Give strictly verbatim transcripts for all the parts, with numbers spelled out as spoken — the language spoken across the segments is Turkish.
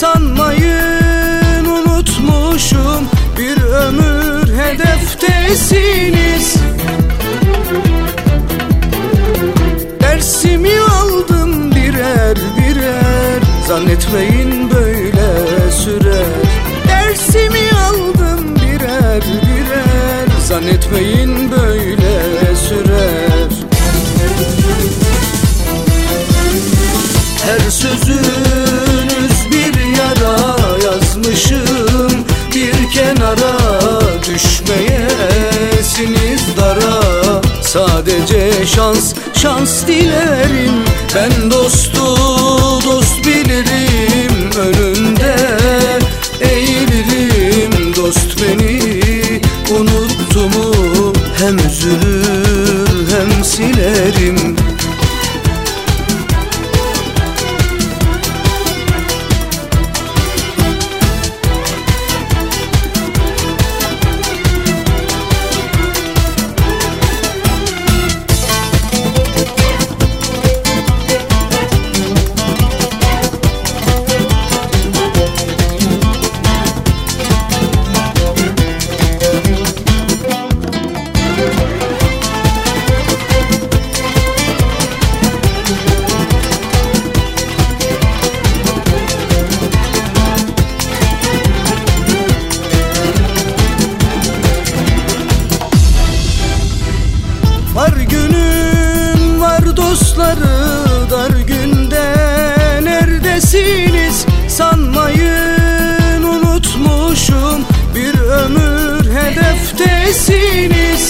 Sanmayın unutmuşum, bir ömür hedeftesiniz. Dersimi aldım birer birer, zannetmeyin böyle sürer. Dersimi aldım birer birer, zannetmeyin böyle sürer. Her sözünüz bir yara, yazmışım bir kenara. Düşmeyesiniz dara, sadece şans, şans dilerim. Ben dostu dost bilirim, önünde eğilirim. Dost beni unuttu mu, hem üzülür hem silerim. Var günün var dostları, dar günde neredesiniz? Sanmayın unutmuşum, bir ömür hedeftesiniz.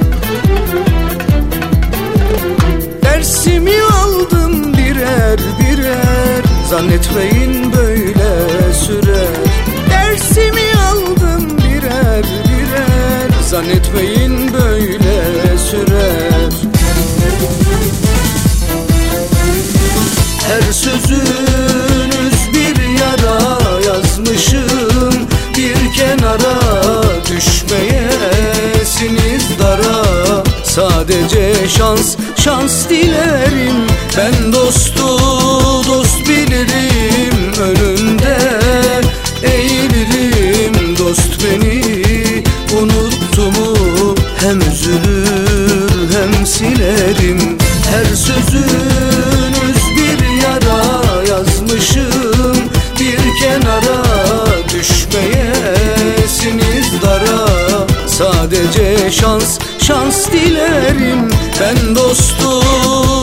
Dersimi aldım birer birer, zannetmeyin böyle sürer. Dersimi aldım birer birer, zannetmeyin böyle sürer. Her sözünüz bir yara, yazmışım bir kenara. Düşmeyesiniz dara, sadece şans, şans dilerim. Ben dostu dost bilirim, önünde eğilirim. Dost beni unuttu mu, hem üzülür hem silerim. Her sözünüz bir yara, yazmışım bir kenara. Düşmeyesiniz dara, sadece şans, şans dilerim. Ben dostu